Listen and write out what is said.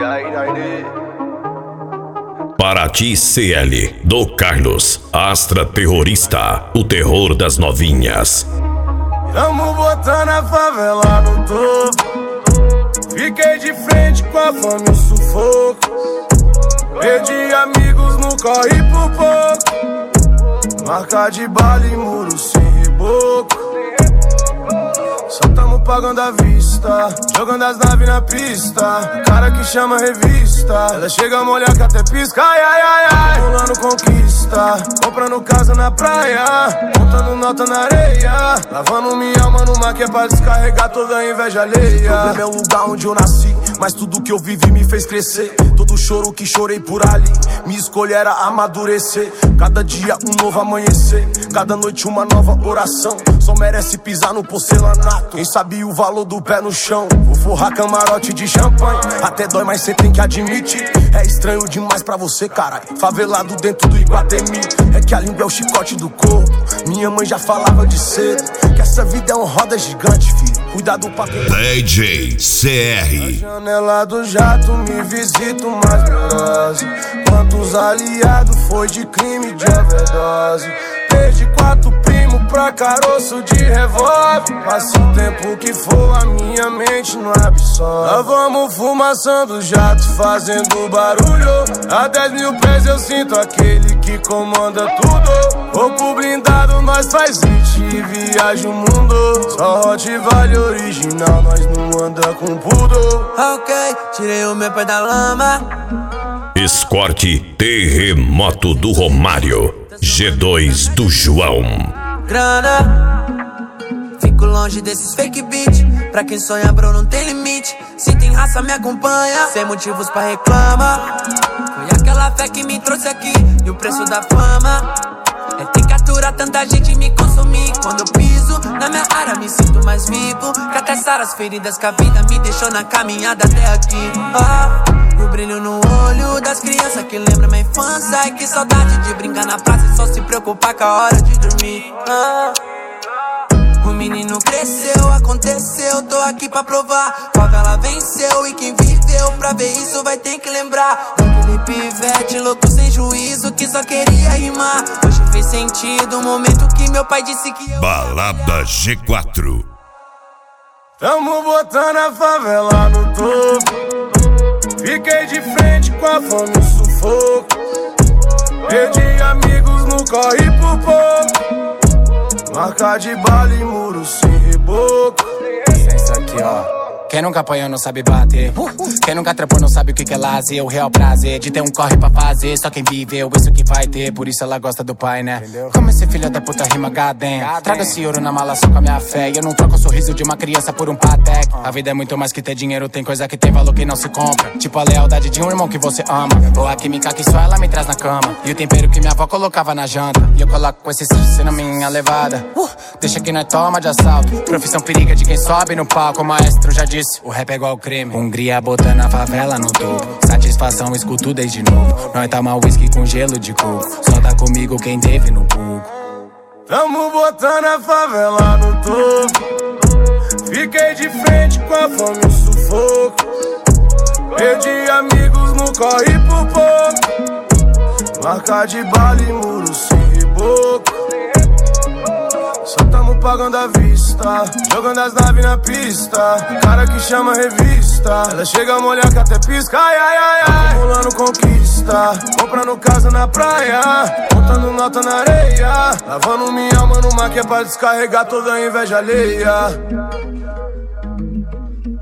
Paraty CL, do Carlos, Astra Terrorista, o terror das novinhas. Tamo botando a favela no topo. Fiquei de frente com a fome e o sufoco. Perdi amigos no corre por pouco. Marca de bala e muro sem reboco. Só tamo pagando à vista, jogando as naves na pista. Cara que chama revista, ela chega a molhar que até pisca. Ai, ai, ai, ai, rolando conquista, comprando casa na praia, contando nota na areia, lavando minha alma numa que é pra descarregar toda a inveja alheia. O problema é o lugar onde eu nasci, mas tudo que eu vivi me fez crescer. Todo choro que chorei por ali, minha escolha era amadurecer. Cada dia um novo amanhecer, cada noite uma nova oração. Só merece pisar no porcelanato quem sabia o valor do pé no chão. Vou forrar camarote de champanhe, até dói, mas cê tem que admitir. É estranho demais pra você, caralho, favelado dentro do Iguatemi. É que a língua é o chicote do corpo. Minha mãe já falava de cedo que essa vida é uma roda gigante, filho. Cuidado pra quem... DJ CR. Na janela do jato me visito mais neurose. Quantos aliados foi de crime de overdose. Desde 4 primos pra caroço de revólver. Passa o tempo que for, a minha mente não absorve. Nós vamos fumaçando jato, fazendo barulho. A 10 mil pés eu sinto aquele que comanda tudo. Pouco blindado, nós faz hit e viaja o mundo. Só Hot Vale original, nós não anda com poodle. Ok, tirei o meu pé da lama. Escorte Terremoto do Romário, G2 do João. Grana, fico longe desses fake beat. Pra quem sonha, bro, não tem limite. Se tem raça, me acompanha, sem motivos pra reclamar. Foi aquela fé que me trouxe aqui, e o preço da fama é ter que aturar tanta gente me consumir. Quando eu piso na minha área, me sinto mais vivo. Que até sarar as feridas que a vida me deixou na caminhada até aqui. O brilho no olho das crianças que lembra minha infância. Ai, que saudade de brincar na praça e só se preocupar com a hora de dormir. O menino cresceu, aconteceu, tô aqui pra provar. Favela venceu e quem viveu pra ver isso vai ter que lembrar daquele pivete louco sem juízo que só queria rimar. Hoje fez sentido o momento que meu pai disse que eu... Balada G4. Tamo botando a favela no topo. Fiquei de frente com a fome e o sufoco. Perdi amigos no corre por pouco. Marca de bala e muro sem reboco. Isso aqui, ó. Quem nunca apanhou não sabe bater. Quem nunca trepou não sabe o que é lazer. O real prazer de ter um corre pra fazer. Só quem viveu, isso que vai ter. Por isso ela gosta do pai, né? Entendeu? Como esse filho da puta rima gadem. Traga esse ouro na mala só com a minha fé. E eu não troco o sorriso de uma criança por um Patek. A vida é muito mais que ter dinheiro. Tem coisa que tem valor que não se compra. Tipo a lealdade de um irmão que você ama. Ou a química que só ela me traz na cama. E o tempero que minha avó colocava na janta. E eu coloco com esse sushi na minha levada. Deixa que nós toma de assalto. Profissão periga de quem sobe no palco. O maestro já disse, o rap é igual crime. Hungria botando a favela no topo. Satisfação, escuto desde novo. Nós toma whisky com gelo de coco. Só tá comigo quem teve no pouco. Tamo botando a favela no topo. Fiquei de frente com a fome e o sufoco. Perdi amigos no corre por pouco. Marca de bala e muro sem reboco. Só tamo pagando à vista, jogando as naves na pista. Cara que chama revista, ela chega a molhar que até pisca. Ai, ai, ai, ai, acumulando conquista, comprando casa na praia, contando nota na areia, lavando minha alma numa que é pra descarregar toda a inveja alheia.